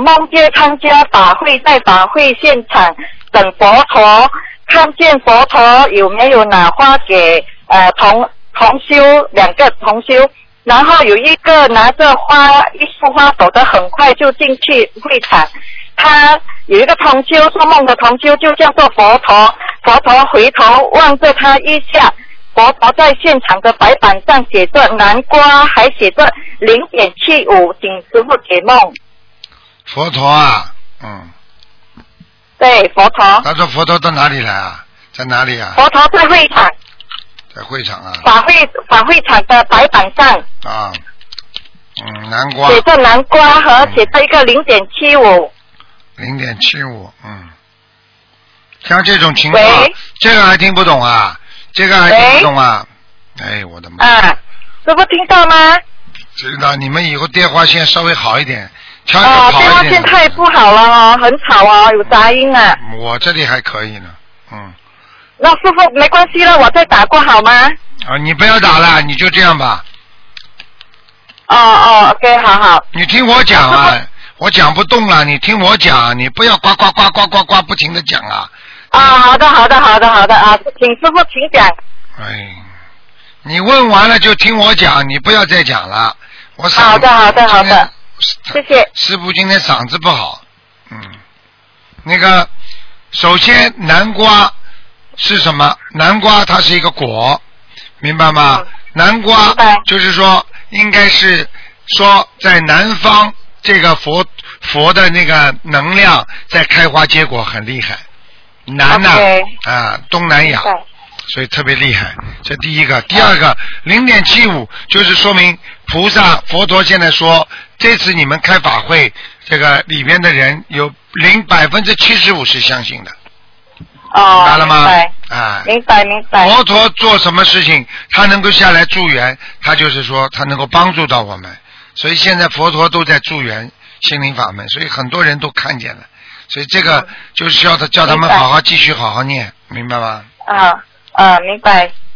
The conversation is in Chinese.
梦见参加法会，在法会现场等佛陀，看见佛陀有没有拿花给同修2个同修，然后有一个拿着花一束花走得很快就进去会场，他有一个同修做梦的同修就叫做佛陀，佛陀回头望着他一下，佛陀在现场的白板上写着南瓜，还写着0.75，请师父解梦。 佛陀啊， 对，佛陀。 他说佛陀到哪里来啊？在哪里啊？ 佛陀在会场。 在会场啊。 法会场的白板上。 啊。南瓜。 写着南瓜和写着一个0.75。 0.75，像这种情况，这个还听不懂啊？这个还听不懂啊？哎，我的妈！ 啊，师父听到吗？ 知道，你们以后电话线稍微好一点，调好一点。电话线太不好了哦，很吵哦，有杂音啊。 我这里还可以呢， 那师父没关系了，我再打过好吗？ 你不要打了，你就这样吧。 OK， 好。 你听我讲啊。我讲不动了，你听我讲，你不要呱呱呱呱呱呱不停的讲啊！ 好的啊，请师父请讲。 哎，你问完了就听我讲，你不要再讲了。 好的，谢谢。 师父今天嗓子不好，那个，首先南瓜是什么？南瓜它是一个果，明白吗？南瓜就是说，应该是说在南方。这个佛的那个能量在开花结果很厉害，南呐东南亚，所以特别厉害。这第一个，第二个0.75就是说明佛陀现在说，这次你们开法会，这个里边的人有75%是相信的。明白了吗？ 明白。 佛陀做什么事情，他能够下来助缘，他就是说他能够帮助到我们。所以现在佛陀都在助缘心灵法门，所以很多人都看见了，所以这个就是叫他们好好继续好好念，明白吗？ 明白。